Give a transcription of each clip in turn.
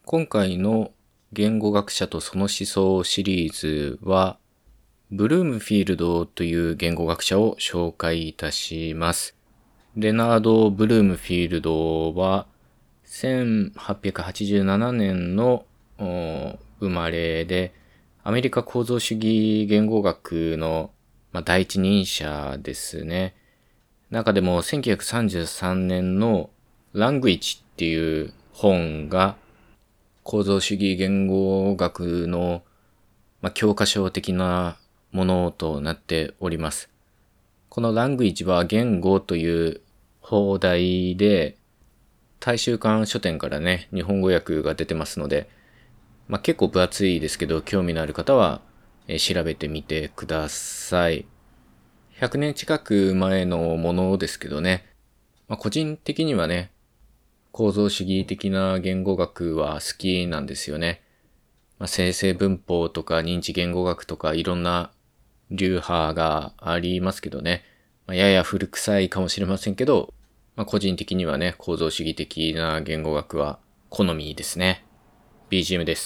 今回の言語学者とその思想シリーズは、ブルームフィールドという言語学者を紹介いたします。レナード・ブルームフィールドは、1887年の生まれで、アメリカ構造主義言語学の第一人者ですね。中でも1933年のラングイッチっていう本が構造主義言語学の教科書的なものとなっております。このラングイッチは言語という放題で大衆館書店からね日本語訳が出てますので、結構分厚いですけど興味のある方は調べてみてください。100年近く前のものですけどね、個人的にはね構造主義的な言語学は好きなんですよね。生成文法とか認知言語学とかいろんな流派がありますけどね、やや古臭いかもしれませんけど、個人的にはね構造主義的な言語学は好みですね。 BGM です。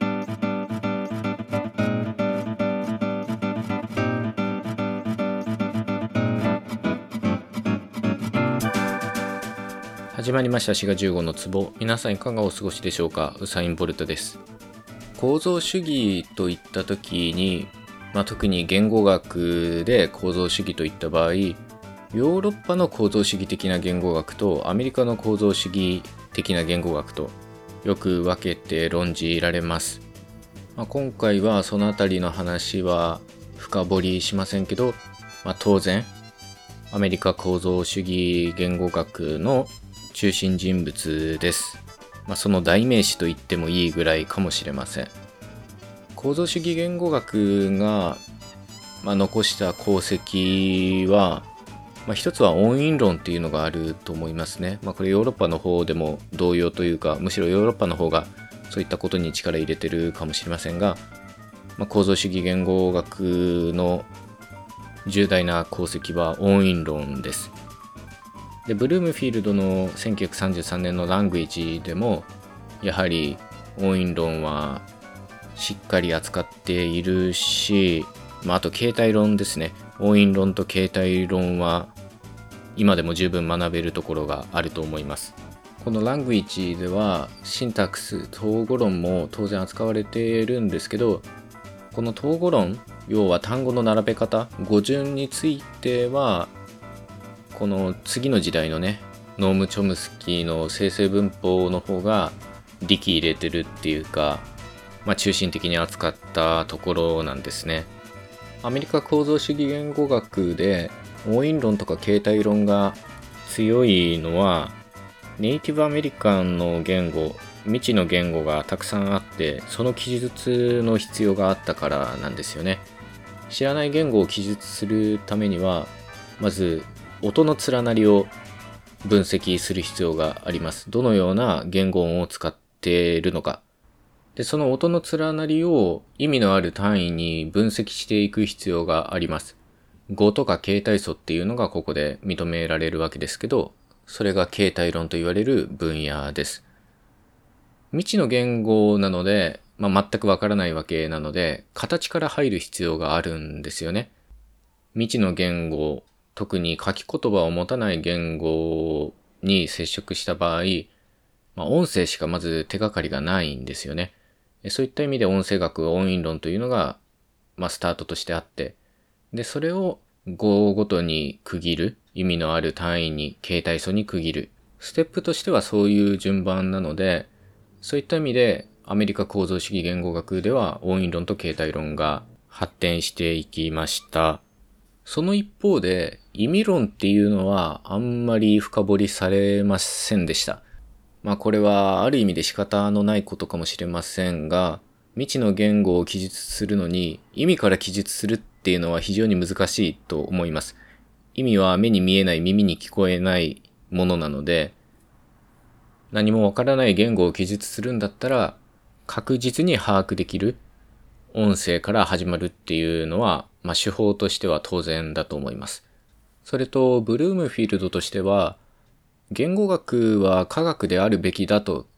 始まりました。4月15の壺。皆さんいかがお過ごしでしょうか。ウサイン・ボルトです。構造主義といった時に、特に言語学で構造主義といった場合、ヨーロッパの構造主義的な言語学とアメリカの構造主義的な言語学とよく分けて論じられます。今回はそのあたりの話は深掘りしませんけど、当然アメリカ構造主義言語学の中心人物です。その代名詞と言ってもいいぐらいかもしれません。構造主義言語学が、残した功績は、一つは音韻論っていうのがあると思いますね。これヨーロッパの方でも同様というか、むしろヨーロッパの方がそういったことに力入れてるかもしれませんが、構造主義言語学の重大な功績は音韻論です。でブルームフィールドの1933年のラングイッチでもやはり音韻論はしっかり扱っているし、あと形態論ですね。音韻論と形態論は今でも十分学べるところがあると思います。このラングイッチではシンタックス統合論も当然扱われているんですけど、この統合論、要は単語の並べ方、語順についてはこの次の時代のねノーム・チョムスキーの生成文法の方が力入れてるっていうか、中心的に扱ったところなんですね。アメリカ構造主義言語学で音韻論とか形態論が強いのはネイティブアメリカンの言語、未知の言語がたくさんあってその記述の必要があったからなんですよね。知らない言語を記述するためにはまず音の連なりを分析する必要があります。どのような言語音を使っているのか。で、その音の連なりを意味のある単位に分析していく必要があります。語とか形態素っていうのがここで認められるわけですけど、それが形態論と言われる分野です。未知の言語なので、全くわからないわけなので、形から入る必要があるんですよね。未知の言語、特に書き言葉を持たない言語に接触した場合、音声しかまず手がかりがないんですよね。そういった意味で音声学音韻論というのが、スタートとしてあって、でそれを語ごとに区切る、意味のある単位に形態素に区切るステップとしてはそういう順番なので、そういった意味でアメリカ構造主義言語学では音韻論と形態論が発展していきました。その一方で意味論っていうのはあんまり深掘りされませんでした。これはある意味で仕方のないことかもしれませんが、未知の言語を記述するのに意味から記述するっていうのは非常に難しいと思います。意味は目に見えない、耳に聞こえないものなので、何もわからない言語を記述するんだったら確実に把握できる音声から始まるっていうのは、手法としては当然だと思います。それとブルームフィールドとしては、言語学は科学であるべきだと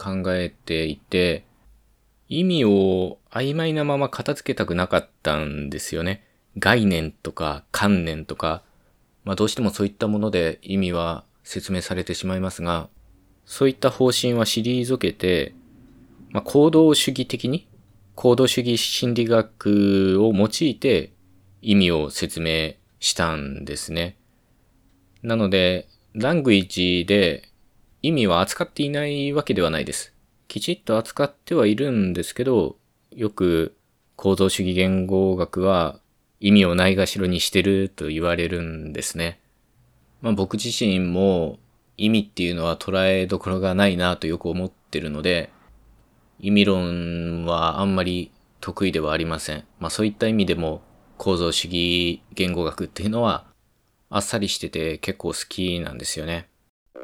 考えていて、意味を曖昧なまま片付けたくなかったんですよね。概念とか観念とか、どうしてもそういったもので意味は説明されてしまいますが、そういった方針は退けて、行動主義的に、行動主義心理学を用いて意味を説明したんですね。なので、ラングイッジで意味は扱っていないわけではないです。きちっと扱ってはいるんですけど、よく構造主義言語学は意味をないがしろにしてると言われるんですね。僕自身も意味っていうのは捉えどころがないなとよく思ってるので、意味論はあんまり得意ではありません。そういった意味でも構造主義言語学っていうのはあっさりしてて結構好きなんですよね。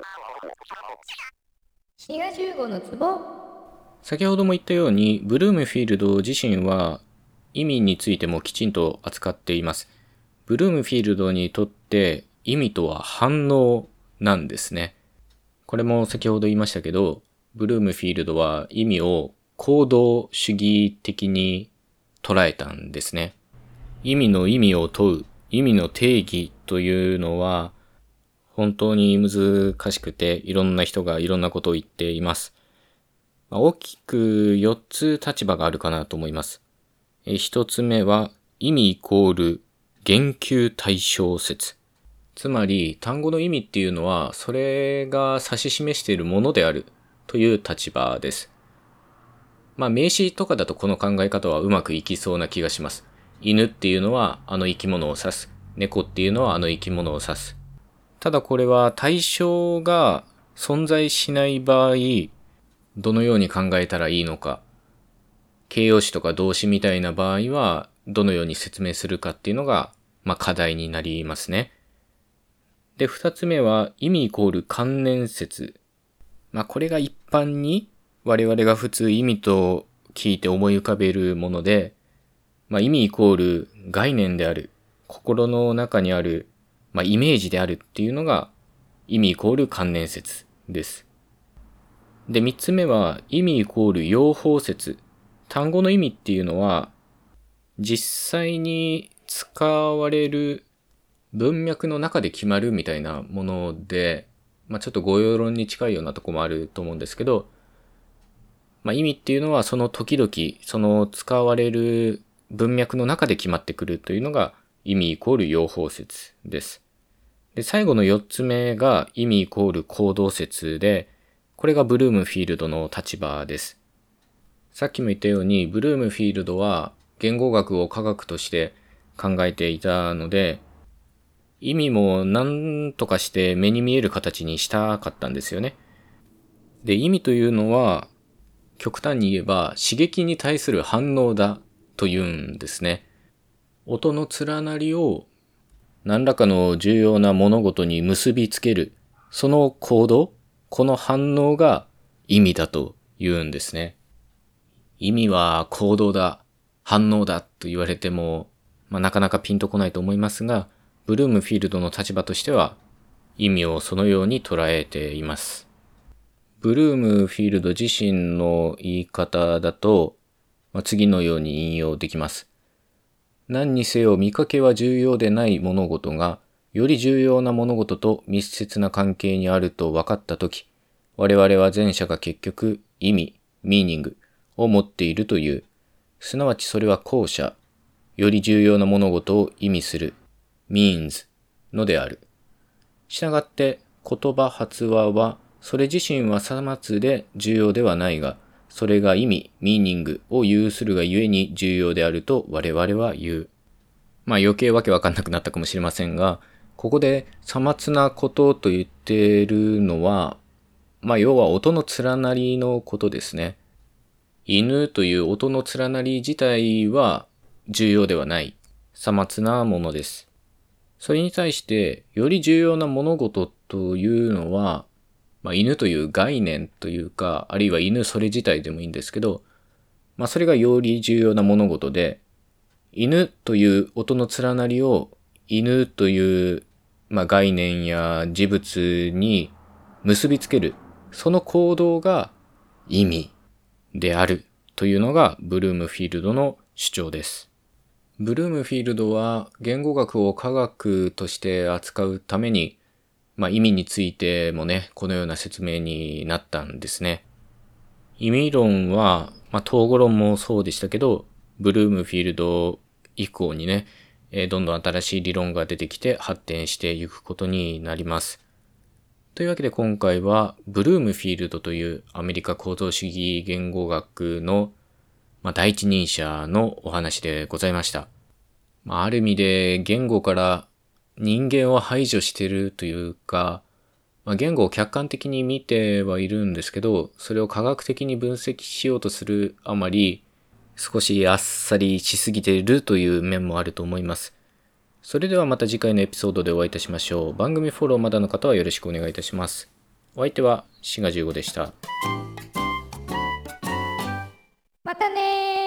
滋賀15のツボ。 先ほども言ったように、ブルームフィールド自身は意味についてもきちんと扱っています。ブルームフィールドにとって意味とは反応なんですね。これも先ほど言いましたけど、ブルームフィールドは意味を行動主義的に捉えたんですね。意味の意味を問う、意味の定義というのは本当に難しくて、いろんな人がいろんなことを言っています。大きく4つ立場があるかなと思います。1つ目は意味イコール言及対象説。つまり単語の意味っていうのはそれが指し示しているものであるという立場です。名詞とかだとこの考え方はうまくいきそうな気がします。犬っていうのはあの生き物を指す。猫っていうのはあの生き物を指す。ただこれは対象が存在しない場合、どのように考えたらいいのか。形容詞とか動詞みたいな場合はどのように説明するかっていうのが、課題になりますね。で、二つ目は意味イコール関連説。これが一般に我々が普通意味と聞いて思い浮かべるもので、意味イコール概念である、心の中にある、イメージであるっていうのが意味イコール関連説です。で、三つ目は意味イコール用法説。単語の意味っていうのは実際に使われる文脈の中で決まるみたいなもので、ちょっと語用論に近いようなとこもあると思うんですけど、意味っていうのはその時々、その使われる文脈の中で決まってくるというのが意味イコール用法説です。で、最後の4つ目が意味イコール行動説で、これがブルームフィールドの立場です。さっきも言ったように、ブルームフィールドは言語学を科学として考えていたので、意味も何とかして目に見える形にしたかったんですよね。で、意味というのは、極端に言えば刺激に対する反応だというんですね。音の連なりを何らかの重要な物事に結びつける、その行動、この反応が意味だというんですね。意味は行動だ、反応だと言われても、なかなかピンとこないと思いますが、ブルームフィールドの立場としては意味をそのように捉えています。ブルームフィールド自身の言い方だと、次のように引用できます。何にせよ見かけは重要でない物事が、より重要な物事と密接な関係にあると分かったとき、我々は前者が結局意味、ミーニングを持っているという。すなわちそれは後者、より重要な物事を意味する、means のである。したがって言葉発話はそれ自身はさまつで重要ではないが、それが意味、ミーニングを有するがゆえに重要であると我々は言う。余計わけわかんなくなったかもしれませんが、ここでさまつなことと言っているのは、要は音の連なりのことですね。犬という音の連なり自体は重要ではない、さまつなものです。それに対して、より重要な物事というのは、犬という概念というか、あるいは犬それ自体でもいいんですけど、それがより重要な物事で、犬という音の連なりを犬という、概念や事物に結びつける、その行動が意味であるというのがブルームフィールドの主張です。ブルームフィールドは言語学を科学として扱うために、意味についてもね、このような説明になったんですね。意味論は、統合論もそうでしたけど、ブルームフィールド以降にね、どんどん新しい理論が出てきて発展していくことになります。というわけで今回はブルームフィールドというアメリカ構造主義言語学の第一人者のお話でございました。ある意味で言語から人間を排除しているというか、言語を客観的に見てはいるんですけど、それを科学的に分析しようとするあまり、少しあっさりしすぎているという面もあると思います。それではまた次回のエピソードでお会いいたしましょう。番組フォローまだの方はよろしくお願いいたします。お相手はシガ15でした。 またねー。